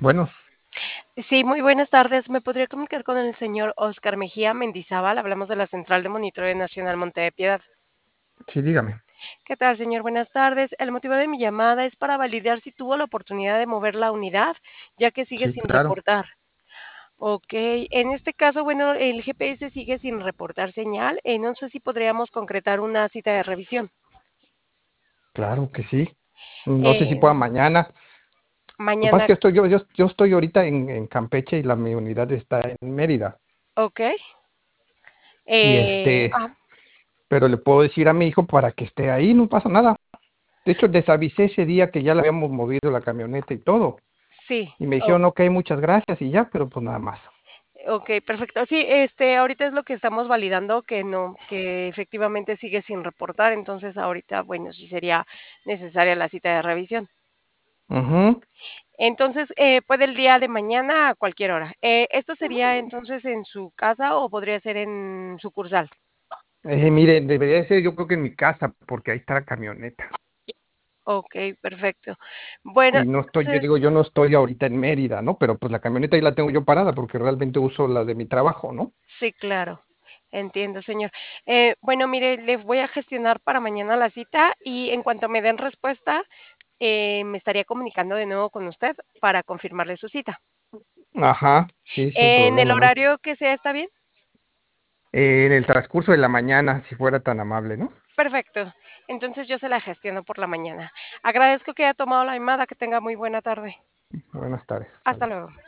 Bueno, Sí, muy buenas tardes. ¿Me podría comunicar con el señor Oscar Mejía Mendizábal? Hablamos de la Central de Monitoreo Nacional Monte de Piedad. sí, dígame. ¿Qué tal, señor? Buenas tardes. El motivo de mi llamada es para validar si tuvo la oportunidad de mover la unidad, ya que sigue Sí, sin claro, reportar. Ok, en este caso, bueno, el GPS sigue sin reportar señal. No sé si podríamos concretar una cita de revisión. claro que sí. No sé si Eh, pueda mañana. Lo que pasa es mañana, que yo estoy ahorita en Campeche y mi unidad está en Mérida. ok. Y Eh, ah, pero le puedo decir a mi hijo para que esté ahí, no pasa nada. De hecho, les avisé ese día que ya le habíamos movido la camioneta y todo. sí. Y me dijeron, ok, muchas gracias y ya, pero pues nada más. Ok, perfecto. Sí, ahorita es lo que estamos validando, que no, que efectivamente sigue sin reportar, entonces ahorita, bueno, sí sería necesaria la cita de revisión. Ujú. Entonces, puede el día de mañana a cualquier hora. ¿Esto sería entonces en su casa o podría ser en sucursal? Miren, debería de ser yo creo que en mi casa, porque ahí está la camioneta. Ok, perfecto. Bueno, Y no estoy, yo entonces, digo, yo no estoy ahorita en Mérida, ¿no? Pero pues la camioneta ahí la tengo yo parada porque realmente uso la de mi trabajo, ¿no? sí, claro. Entiendo, señor. Bueno, mire, le voy a gestionar para mañana la cita y en cuanto me den respuesta, me estaría comunicando de nuevo con usted para confirmarle su cita. Ajá, sí, sin ¿En el problema, ¿no? horario que sea está bien? En el transcurso de la mañana, si fuera tan amable, ¿no? Perfecto. Entonces yo se la gestiono por la mañana. Agradezco que haya tomado la llamada. Que tenga muy buena tarde. Buenas tardes. Hasta Hasta luego. luego.